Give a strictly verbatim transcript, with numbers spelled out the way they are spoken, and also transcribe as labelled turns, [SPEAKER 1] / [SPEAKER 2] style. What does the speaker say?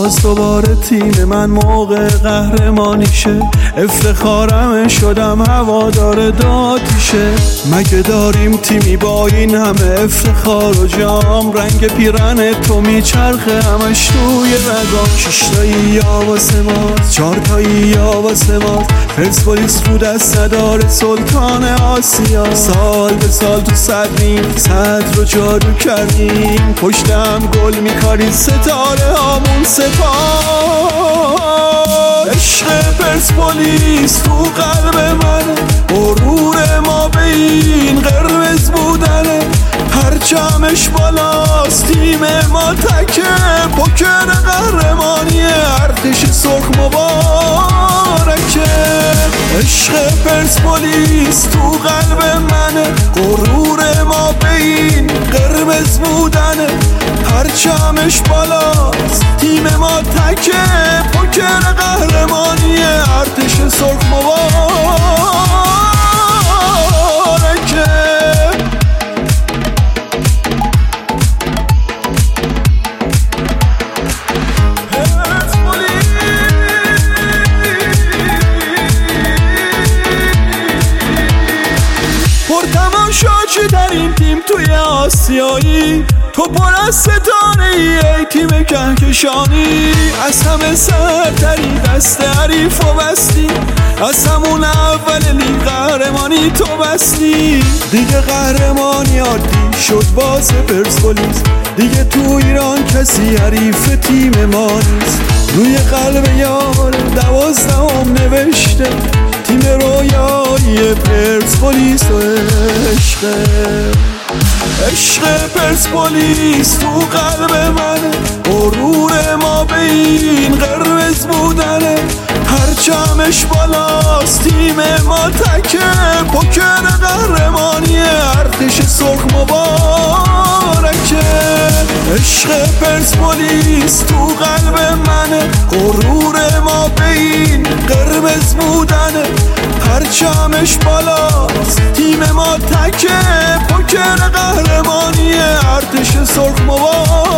[SPEAKER 1] باز دوباره تیم من موقع قهرمانیشه، افتخارم شدم هوادار داتیشه. مگه داریم تیمی با این همه افتخار و جام، رنگ پیرن تو میچرخه همش توی رگام. ششتایی یا واسه ماست، چارتایی یا واسه ماست، پرسپولیس رو دست نداره سلطان آسیا. سال به سال تو صدریم، صدر رو جادو کردیم، پشتم گل میکاری ستاره هامون سپاه. عشق پرسپولیس تو قلب منه، غرور ما به این قرمز بودنه. پرچمش بالاست، تیم ما تکه، پوکر قهرمانی ارتش سرخ مبارکه. عشق پرسپولیس تو قلب منه، غرور ما به این قرمز بودنه. پرچمش بالاست، تیم ما تکه، پوکر قهرمانی ارتش سرخ مبارکه. پرتماشا چی در این تیم توی آسیایی، تو پر از ستاره ای, ای تیم کهکشانی. از همه سرتری دست حریف و بستی، از همون اول لیگ قهرمانی تو بستی. دیگه قهرمانی عادی شد باز پرسپولیس، دیگه تو ایران کسی حریف تیم ما نیست. روی قلب یار دوازدهم نوشته، تیم رویایی پرسپولیس و عشقه. عشق پرسپولیس تو قلب منه، غرور ما به این قرمز بودنه. پرچمش بالاست، تیم ما تکه، پوکر قهرمانی ارتش سرخ مبارکه. عشق پرسپولیس تو قلب منه، غرور ما به این قرمز بودنه. پرچمش بالاست، تیم ما تکه، پوکر قهرمانی ارتش سرخ مبارکه.